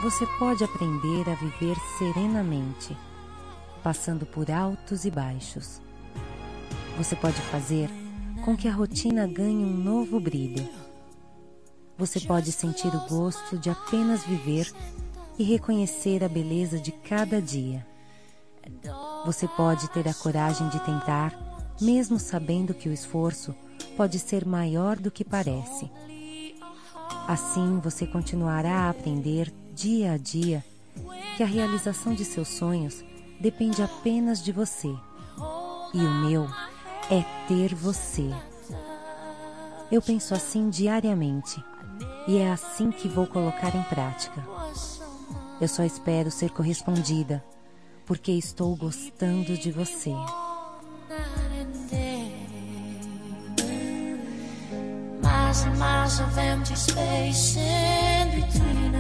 você pode aprender a viver serenamente, passando por altos e baixos. Você pode fazer com que a rotina ganhe um novo brilho. Você pode sentir o gosto de apenas viver e reconhecer a beleza de cada dia. Você pode ter a coragem de tentar, mesmo sabendo que o esforço pode ser maior do que parece. Assim, você continuará a aprender dia a dia que a realização de seus sonhos depende apenas de você. E o meu é ter você. Eu penso assim diariamente, e é assim que vou colocar em prática. Eu só espero ser correspondida, porque estou gostando de você. Miles and miles of empty space in between